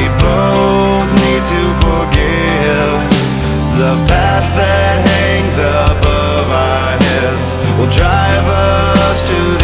both need to forgive. The past that hangs above our heads will drive us to